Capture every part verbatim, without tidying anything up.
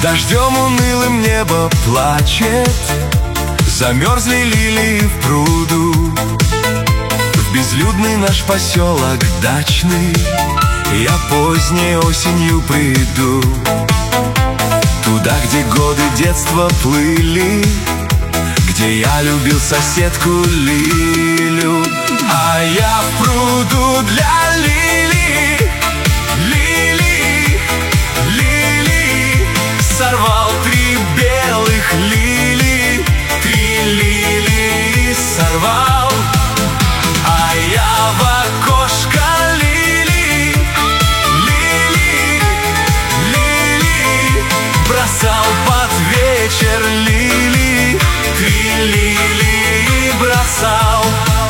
Дождем унылым небо плачет, замерзли лилии в пруду. В безлюдный наш поселок дачный я поздней осенью приду. Туда, где годы детства плыли, где я любил соседку Лилю. А я в пруду для лилий, лилий, лилий сорвал три белых лилии, три лилии сорвал. А я в окошко лилий, лилий, лилий бросал под вечер лилии, три лилии бросал.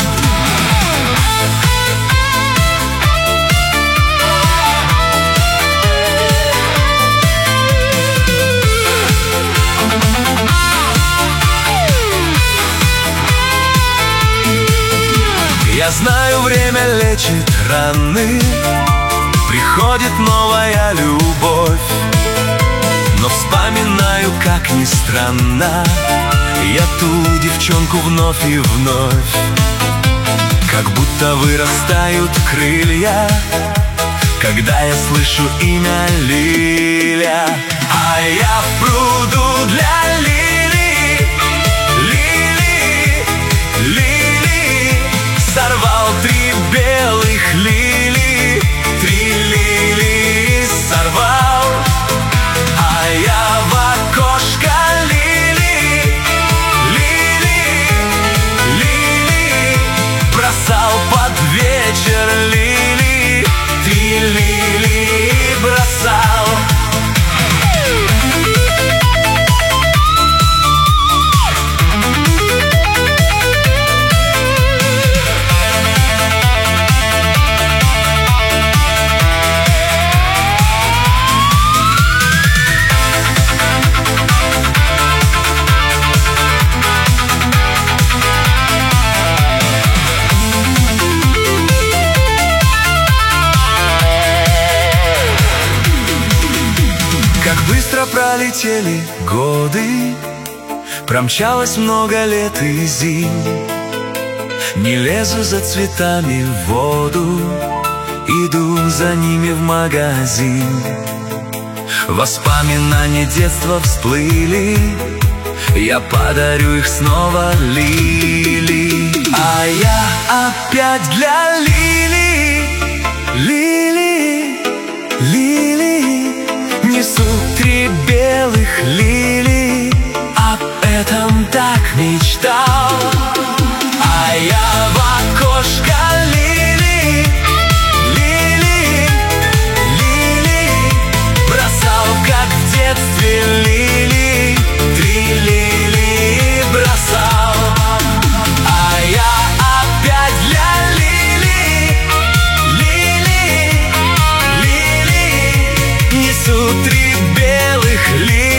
Я знаю, время лечит раны, приходит новая любовь. Но вспоминаю, как ни странно, я ту девчонку вновь и вновь. Как будто вырастают крылья, когда я слышу имя Лиля. А я в пруду для лилий, лилий, лилий сорвал три белых лилии, три лилии сорвал. А я в окошко лилий, лилий, лилий бросал под вечер лилии, три лилии бросал. Как быстро пролетели годы, промчалось много лет и зим. Не лезу за цветами в воду, иду за ними в магазин. Воспоминания детства всплыли, я подарю их снова Лили. А я опять для Лили, Лили, Лили несу три белых лилии, об этом так мечтал. А я в окошко лилии, лилии, лилии бросал, как в детстве лилии, три лилии бросал. А я опять для лилии, лилии, лилии несу три белых лилии.